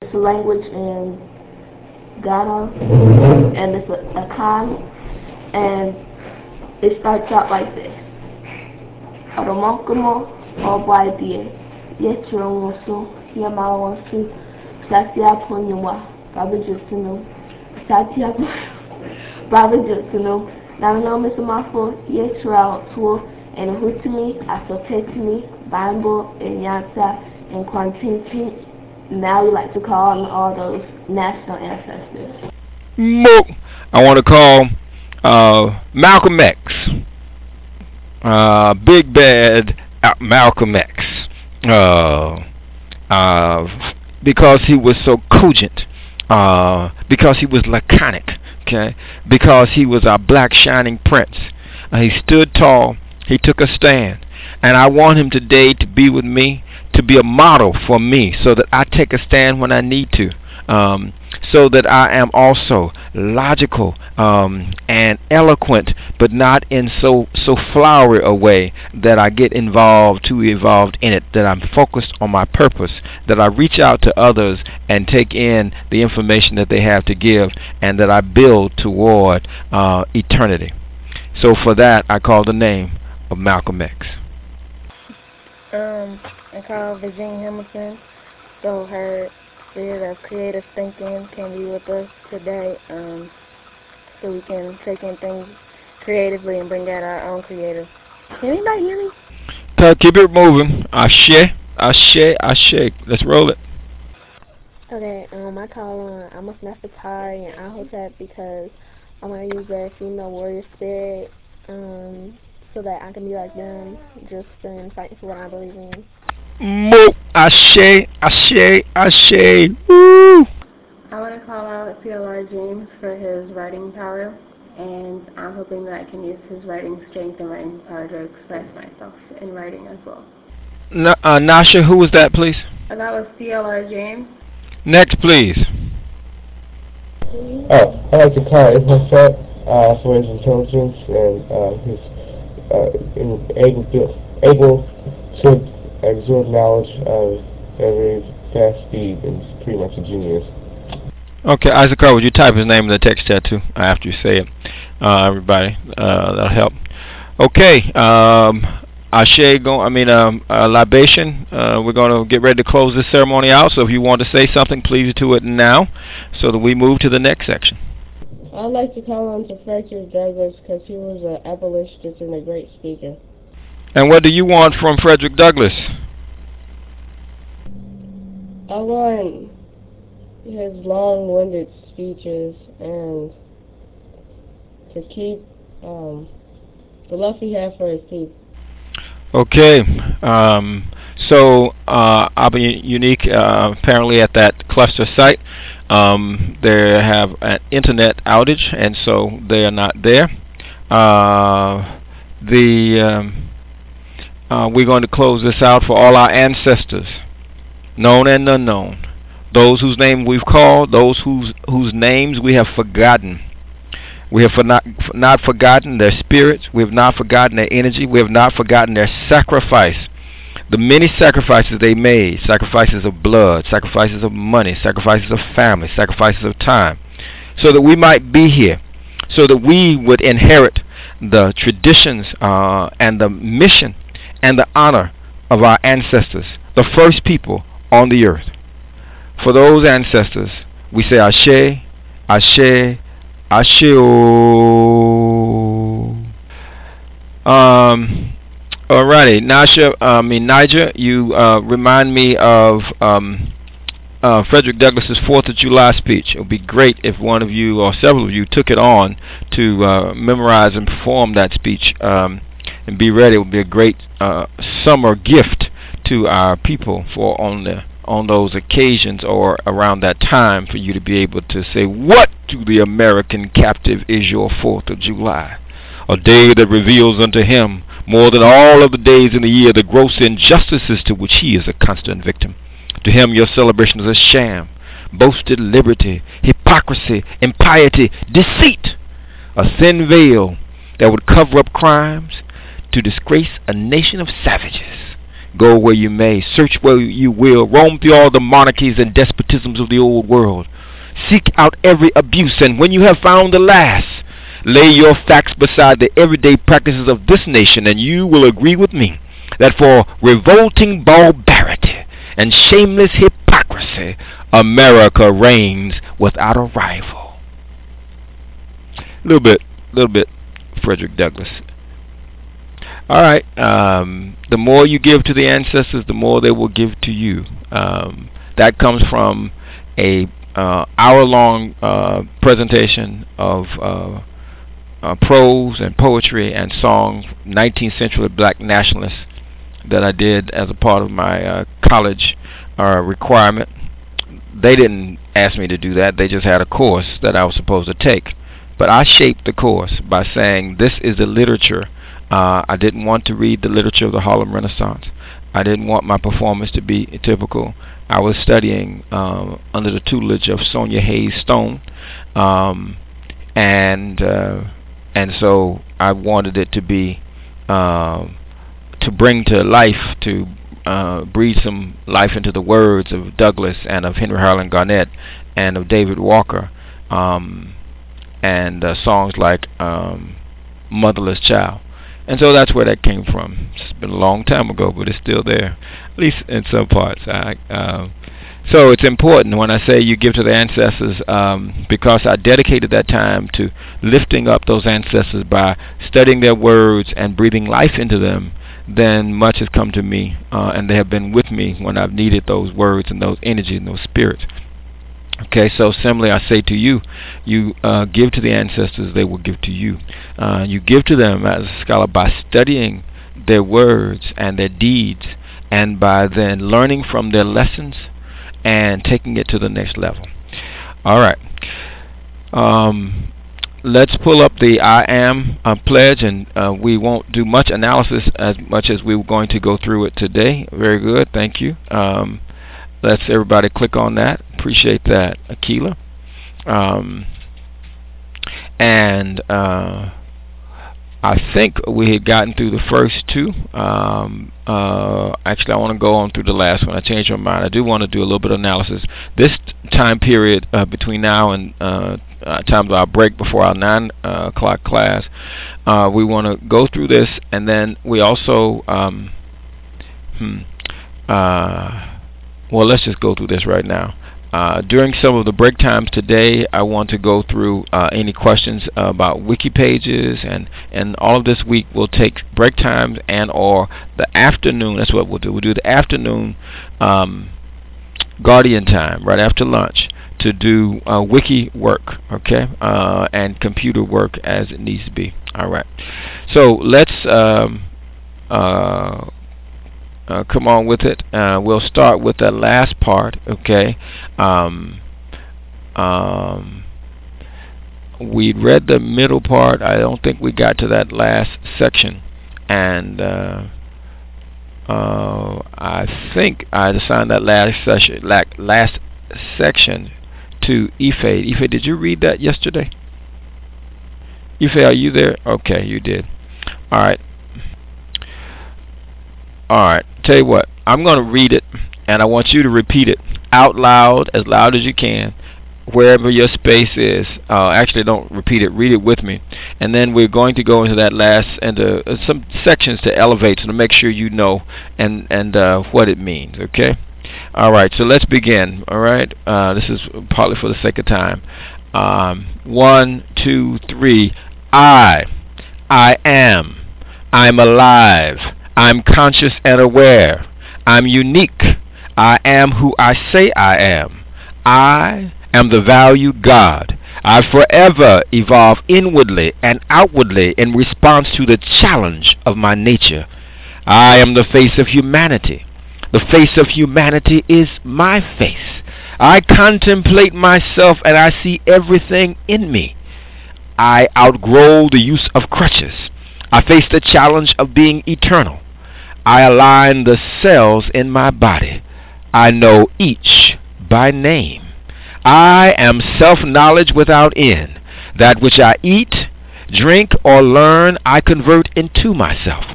it's a language in Ghana, and it's a Akan, and it starts out like this. Oromonkomo Obwaidie, Yetrongosu, Yamawansu, Satia Ponywa, Baba Jusino, Satia Baba Jusino, Namino Missamafo, Yetrao Tour, and Hutumi, Asopetimi, Bambo, and Yanta, and Quantintin. Now we like to call on all those national ancestors. I want to call Malcolm X, Big Bad Malcolm X, because he was so cogent, because he was laconic, okay, because he was our black shining prince. He stood tall, he took a stand, and I want him today to be with me, to be a model for me, so that I take a stand when I need to. So that I am also logical and eloquent, but not in so flowery a way that I get too involved in it, that I'm focused on my purpose, that I reach out to others and take in the information that they have to give, and that I build toward eternity. So for that, I call the name of Malcolm X. I call Virginia Hamilton, so her spirit of creative thinking can be with us today, so we can take in things creatively and bring out our own creative. Can anybody hear me? Keep it moving. Ashe, ashe, ashe. Let's roll it. Okay, I call on Amos Nefertari and Ahotep because I want to use their female warrior spirit, so that I can be like them, just in fighting for what I believe in. Ashe, ashe, ashe. Woo! I want to call out C.L.R. James for his writing power, and I'm hoping that I can use his writing strength and writing power to express myself in writing as well. Nasha, who was that, please? That was C.L.R. James. Next, please. I'd like to call Ibn Set for his intelligence and his able to absorb knowledge at a very fast speed, and is pretty much a genius. Okay, Isaac Carr, would you type his name in the text chat too after you say it? Everybody, that'll help. Okay, libation. We're going to get ready to close this ceremony out, so if you want to say something, please do it now so that we move to the next section. I'd like to call on to Frederick Douglass because he was an abolitionist and a great speaker. And what do you want from Frederick Douglass? I want his long-winded speeches and to keep the love he had for his people. Okay, so I'll be unique. Apparently, at that cluster site, they have an internet outage, and so they are not there. We're going to close this out for all our ancestors, known and unknown, those whose name we've called, those whose names we have forgotten. We have not forgotten their spirits. We have not forgotten their energy. We have not forgotten their sacrifice. The many sacrifices they made, sacrifices of blood, sacrifices of money, sacrifices of family, sacrifices of time, so that we might be here, so that we would inherit the traditions and the mission and the honor of our ancestors, the first people on the earth. For those ancestors, we say Ashe, Ashe, Asheo. Alrighty, Niger, you remind me of Frederick Douglass's 4th of July speech. It would be great if one of you or several of you took it on to memorize and perform that speech and be ready. It would be a great summer gift to our people for on those occasions or around that time, for you to be able to say, what to the American captive is your 4th of July? A day that reveals unto him more than all of the days in the year the gross injustices to which he is a constant victim. To him your celebration is a sham, boasted liberty, hypocrisy, impiety, deceit, a thin veil that would cover up crimes to disgrace a nation of savages. Go where you may, search where you will, roam through all the monarchies and despotisms of the old world. Seek out every abuse, and when you have found the last, lay your facts beside the everyday practices of this nation, and you will agree with me that for revolting barbarity and shameless hypocrisy, America reigns without a rival. Little bit, Frederick Douglass. All right. The more you give to the ancestors, the more they will give to you. That comes from a hour-long presentation of prose and poetry and song, 19th century black nationalists, that I did as a part of my college requirement. They didn't ask me to do that. They just had a course that I was supposed to take. But I shaped the course by saying this is the literature. I didn't want to read the literature of the Harlem Renaissance. I didn't want my performance to be typical. I was studying under the tutelage of Sonia Hayes Stone, and so I wanted it to be to bring to life, to breathe some life into the words of Douglass and of Henry Harlan Garnett and of David Walker, and songs like Motherless Child. And so that's where that came from. It's been a long time ago, but it's still there, at least in some parts. So it's important when I say you give to the ancestors, because I dedicated that time to lifting up those ancestors by studying their words and breathing life into them. Then much has come to me, and they have been with me when I've needed those words and those energies and those spirits. Okay, so similarly, I say to you, you give to the ancestors, they will give to you. You give to them as a scholar by studying their words and their deeds, and by then learning from their lessons and taking it to the next level. All right. Let's pull up the I Am pledge, and we won't do much analysis as much as we were going to go through it today. Very good. Thank you. Let's everybody click on that. Appreciate that, Akila. And I think we had gotten through the first two. Actually, I want to go on through the last one. I changed my mind. I do want to do a little bit of analysis. This time period between now and time of our break before our 9 o'clock class, we want to go through this, and then we also well, let's just go through this right now. During some of the break times today, I want to go through any questions about wiki pages, and all of this week we'll take break times and or the afternoon. That's what we'll do. We'll do the afternoon guardian time right after lunch to do wiki work, okay, and computer work as it needs to be. All right. So let's come on with it. We'll start with the last part, okay? We read the middle part. I don't think we got to that last section. And I think I assigned that last section to Ife. Ife, did you read that yesterday? Ife, are you there? Okay, you did. All right. All right. Tell you what, I'm going to read it, and I want you to repeat it out loud, as loud as you can, wherever your space is. Actually, don't repeat it. Read it with me. And then we're going to go into that last, into some sections to elevate, so to make sure you know and what it means, okay? All right, so let's begin, all right? This is partly for the sake of time. 1, 2, 3. I am. I'm alive. I'm conscious and aware. I'm unique. I am who I say I am. I am the value God. I forever evolve inwardly and outwardly in response to the challenge of my nature. I am the face of humanity. The face of humanity is my face. I contemplate myself and I see everything in me. I outgrow the use of crutches. I face the challenge of being eternal. I align the cells in my body. I know each by name. I am self-knowledge without end. That which I eat, drink, or learn, I convert into myself.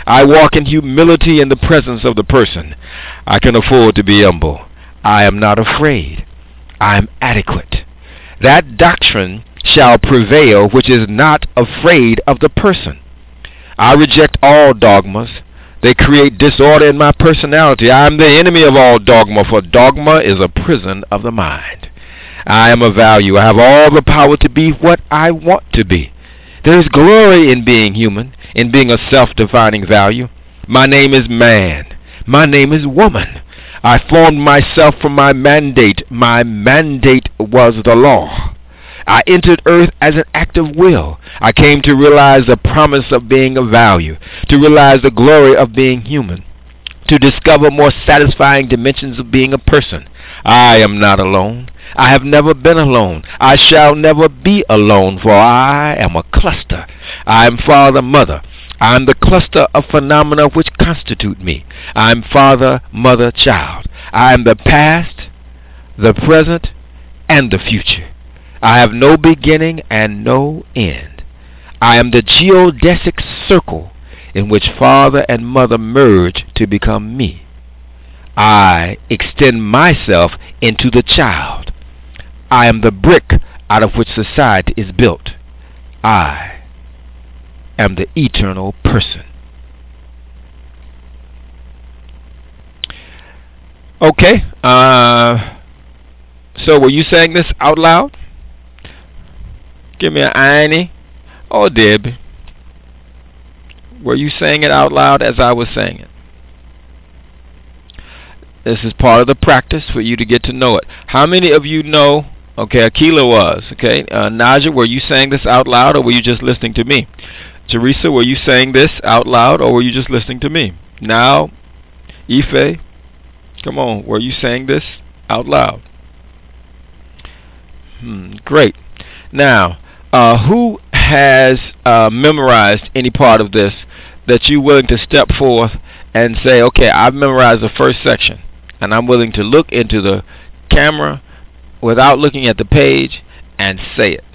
I walk in humility in the presence of the person. I can afford to be humble. I am not afraid. I am adequate. That doctrine shall prevail which is not afraid of the person. I reject all dogmas. They create disorder in my personality. I am the enemy of all dogma, for dogma is a prison of the mind. I am of value. I have all the power to be what I want to be. There is glory in being human, in being a self-defining value. My name is man. My name is woman. I formed myself from my mandate. My mandate was the law. I entered earth as an act of will. I came to realize the promise of being of value, to realize the glory of being human, to discover more satisfying dimensions of being a person. I am not alone. I have never been alone. I shall never be alone, for I am a cluster. I am father, mother. I am the cluster of phenomena which constitute me. I am father, mother, child. I am the past, the present, and the future. I have no beginning and no end. I am the geodesic circle in which father and mother merge to become me. I extend myself into the child. I am the brick out of which society is built. I am the eternal person. Okay. So were you saying this out loud? Give me an Annie or Debbie. Were you saying it out loud as I was saying it? This is part of the practice for you to get to know it. How many of you know? Okay, Akila was. Okay, Naja, were you saying this out loud or were you just listening to me? Teresa, were you saying this out loud or were you just listening to me? Now, Ife, come on, were you saying this out loud? Great. Now, who has memorized any part of this that you're willing to step forth and say, okay, I've memorized the first section, and I'm willing to look into the camera without looking at the page and say it?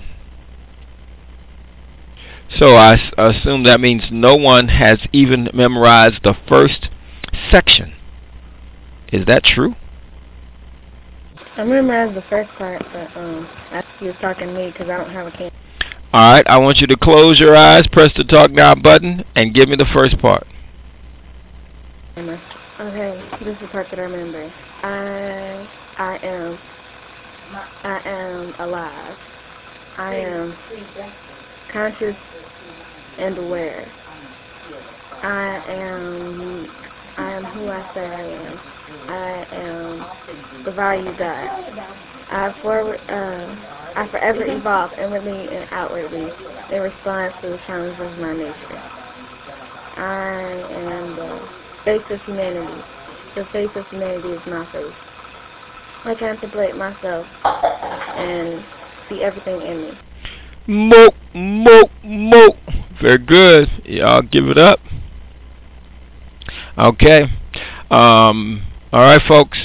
So I assume that means no one has even memorized the first section. Is that true? I memorized the first part, but he was talking to me because I don't have a camera. All right, I want you to close your eyes, press the talk now button, and give me the first part. Okay, this is the part that I remember. I am alive. I am conscious and aware. I am who I say I am. I am the value God. I forever evolve inwardly and outwardly in response to the challenges of my nature. I am the face of humanity. The face of humanity is my face. I contemplate myself and see everything in me. Moke, moke, moke. Very good. Y'all give it up. Okay. All right, folks.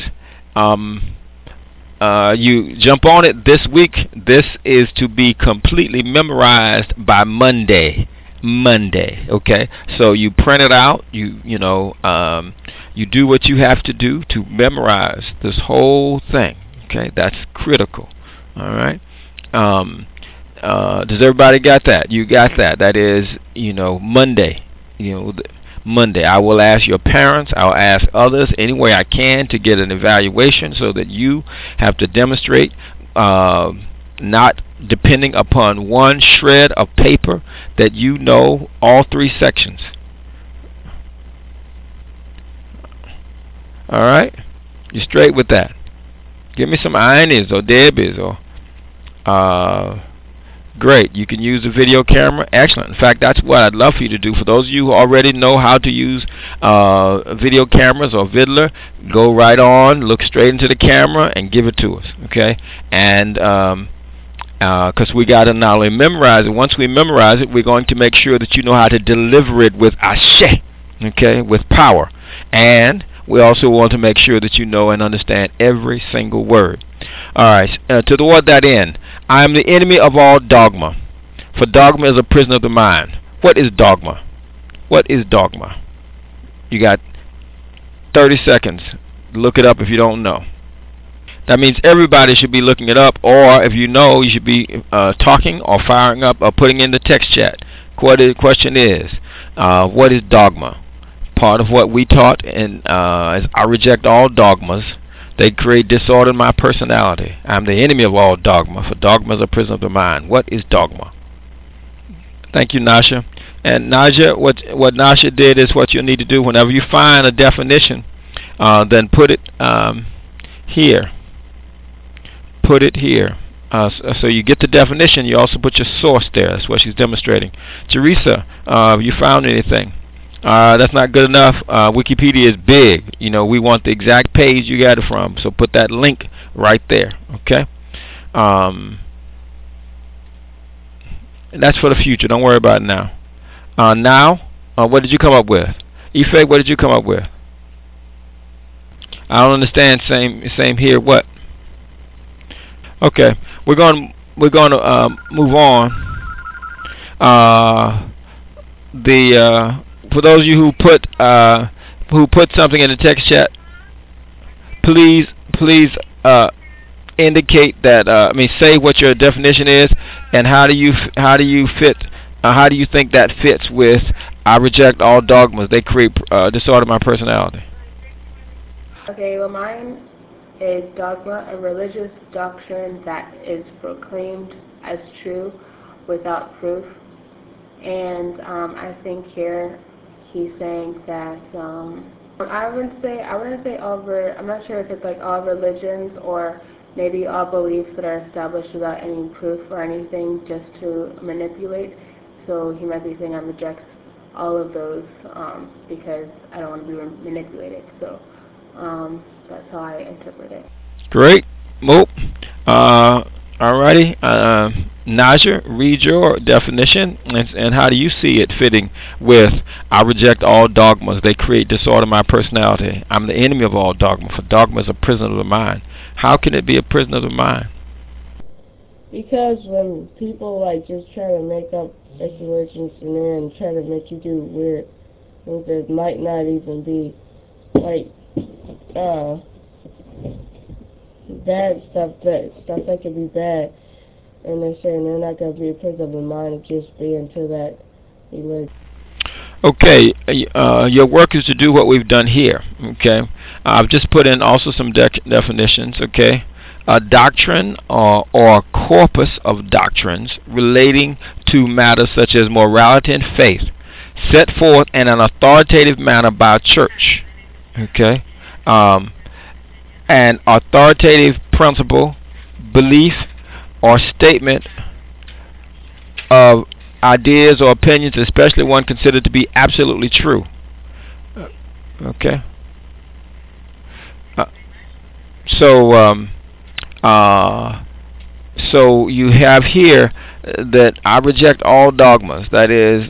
You jump on it this week. This is to be completely memorized by Monday. Okay. So you print it out. You do what you have to do to memorize this whole thing. Okay, that's critical. All right. Does everybody got that? You got that? That is, Monday. Monday. I will ask your parents. I'll ask others any way I can to get an evaluation so that you have to demonstrate, not depending upon one shred of paper, that you know all three sections. All right? You're straight with that. Give me some Ines or Debbies or great. You can use a video camera. Excellent. In fact, that's what I'd love for you to do. For those of you who already know how to use video cameras or Vidler, go right on, look straight into the camera, and give it to us. Okay? And because we got to not only memorize it, once we memorize it, we're going to make sure that you know how to deliver it with ashe, okay, with power. And we also want to make sure that you know and understand every single word. All right, to toward that end, I am the enemy of all dogma, for dogma is a prison of the mind. What is dogma? What is dogma? You got 30 seconds. Look it up if you don't know. That means everybody should be looking it up, or if you know, you should be talking or firing up or putting in the text chat. Question is, what is dogma? Part of what we taught, and is I reject all dogmas. They create disorder in my personality. I'm the enemy of all dogma, for dogma is a prison of the mind. What is dogma? Thank you, Nasha. And Naja, what Nasha did is what you need to do whenever you find a definition, then put it here. Put it here. So you get the definition, you also put your source there. That's what she's demonstrating. Teresa, have you found anything? That's not good enough. Wikipedia is big. You know, we want the exact page you got it from. So put that link right there. Okay? And that's for the future. Don't worry about it now. What did you come up with? Ife, what did you come up with? I don't understand. Same here. What? Okay, we're going to move on. For those of you who put something in the text chat, please indicate that. Say what your definition is, and how do you think that fits with I reject all dogmas. They create disorder my personality. Okay, well, mine is dogma, a religious doctrine that is proclaimed as true without proof. And I think here he's saying that I wouldn't say I'm not sure if it's like all religions or maybe all beliefs that are established without any proof or anything, just to manipulate. So he might be saying I reject all of those because I don't want to be manipulated. So that's how I interpret it. Great. Mope. Alrighty. Naja, read your definition, and how do you see it fitting with I reject all dogmas. They create disorder in my personality. I'm the enemy of all dogma, for dogma is a prison of the mind. How can it be a prison of the mind? Because when people like just try to make up fake religions and then try to make you do weird things that might not even be like bad stuff that could be bad, and they're saying they're not going to be a prison of the mind of just being to that religion. Okay, your work is to do what we've done here. Okay, I've just put in also some definitions. Okay, a doctrine or corpus of doctrines relating to matters such as morality and faith, set forth in an authoritative manner by a church. Okay, an authoritative principle, belief, or statement of ideas or opinions, especially one considered to be absolutely true. Okay. So you have here that I reject all dogmas. That is,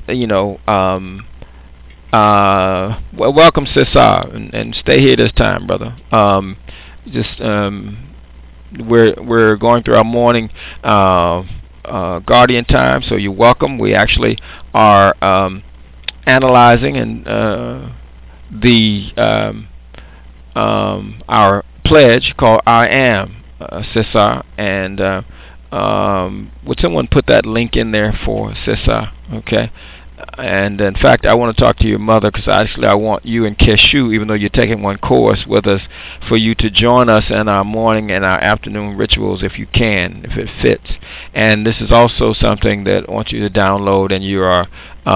well, welcome, Cesar, and stay here this time, brother. We're going through our morning Guardian time, so you're welcome. We actually are analyzing and our pledge called I Am, Cesar, and would someone put that link in there for Cesar? Okay. And in fact, I want to talk to your mother, because actually I want you and Keshu, even though you're taking one course with us, for you to join us in our morning and our afternoon rituals if you can, if it fits. And this is also something that I want you to download, and you are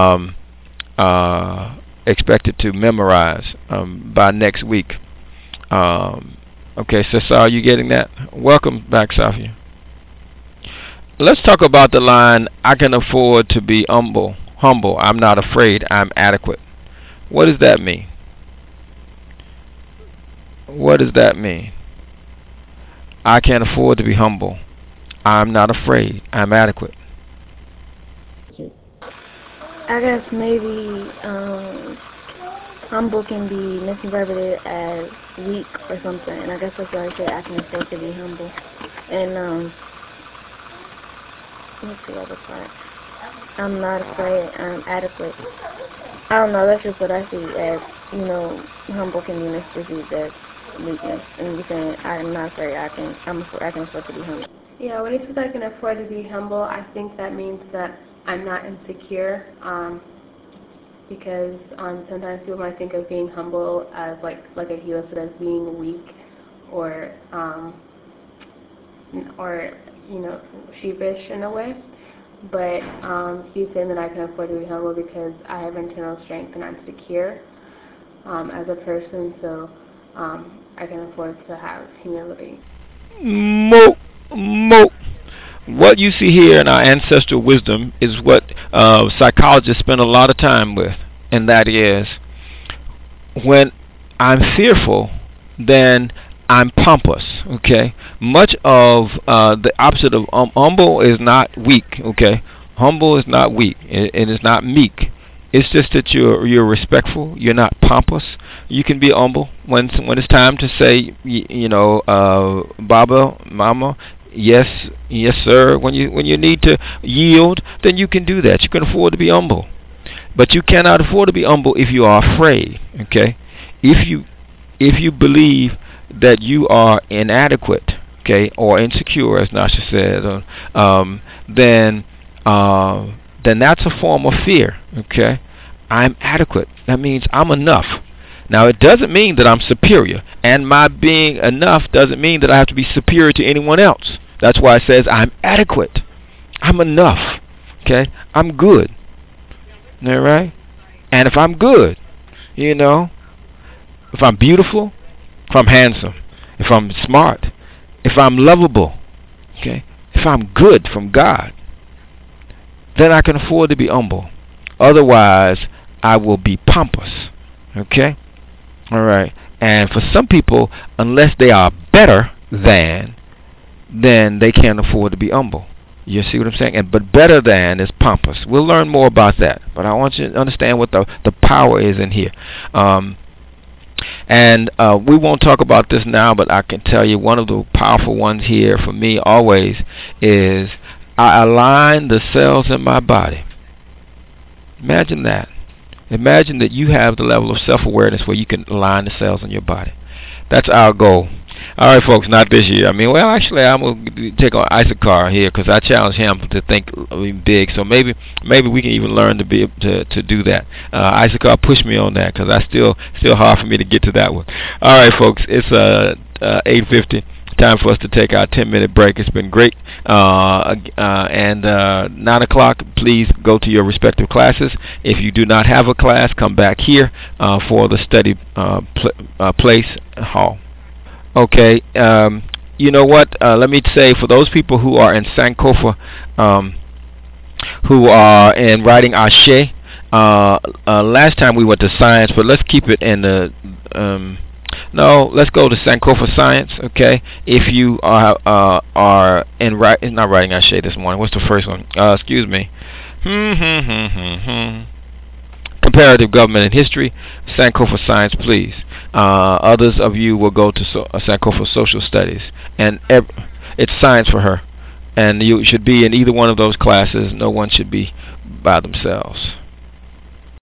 expected to memorize by next week. Okay, Cesar, are you getting that? Welcome back, Safia. Let's talk about the line, I can afford to be humble. I'm not afraid. I'm adequate. What does that mean? What does that mean? I can't afford to be humble. I'm not afraid. I'm adequate. I guess maybe humble can be misinterpreted as weak or something, and I guess that's why I say I can afford to be humble. And what's the other part? I'm not afraid. I'm adequate. I don't know. That's just what I see as, humble can be misperceived as weakness. And you're saying I'm not afraid. I can afford to be humble. Yeah, when he says I can afford to be humble, I think that means that I'm not insecure. Because sometimes people might think of being humble as like Akila said, as being weak or sheepish in a way. But he's saying that I can afford to be humble because I have internal strength and I'm secure as a person, so I can afford to have humility. Mo, mo. What you see here in our ancestral wisdom is what psychologists spend a lot of time with, and that is when I'm fearful, then I'm pompous. Okay, much of the opposite of humble is not weak. Okay, humble is not weak. It is not meek. It's just that you're respectful. You're not pompous. You can be humble when it's time to say, Baba, Mama, yes, yes, sir. When you need to yield, then you can do that. You can afford to be humble, but you cannot afford to be humble if you are afraid. Okay, if you believe that you are inadequate, okay, or insecure, as Nasha said, then that's a form of fear. Okay, I'm adequate. That means I'm enough. Now, it doesn't mean that I'm superior, and my being enough doesn't mean that I have to be superior to anyone else. That's why it says I'm adequate. I'm enough. Okay, I'm good. All right, and if I'm good, if I'm beautiful, if I'm handsome, if I'm smart, if I'm lovable, okay, if I'm good from God, then I can afford to be humble. Otherwise, I will be pompous. Okay? All right. And for some people, unless they are better than, then they can't afford to be humble. You see what I'm saying? But better than is pompous. We'll learn more about that. But I want you to understand what the power is in here. And we won't talk about this now, but I can tell you one of the powerful ones here for me always is I align the cells in my body. Imagine that. Imagine that you have the level of self-awareness where you can align the cells in your body. That's our goal. All right, folks, not this year. Actually, I'm going to take on Issachar here because I challenge him to think big. So maybe we can even learn to be able to do that. Issachar pushed me on that because I still hard for me to get to that one. All right, folks, it's 8:50. Time for us to take our 10-minute break. It's been great. And 9 o'clock, please go to your respective classes. If you do not have a class, come back here for the study place hall. Okay. You know what? Let me say, for those people who are in Sankofa, who are in writing Ashe, last time we went to science, but let's keep it in the... No, let's go to Sankofa Science, okay? If you are in not writing Ashe this morning. What's the first one? Excuse me. Comparative Government and History, Sankofa Science, please. Others of you will go to Sankofa Social Studies, and it's science for her. And you should be in either one of those classes. No one should be by themselves.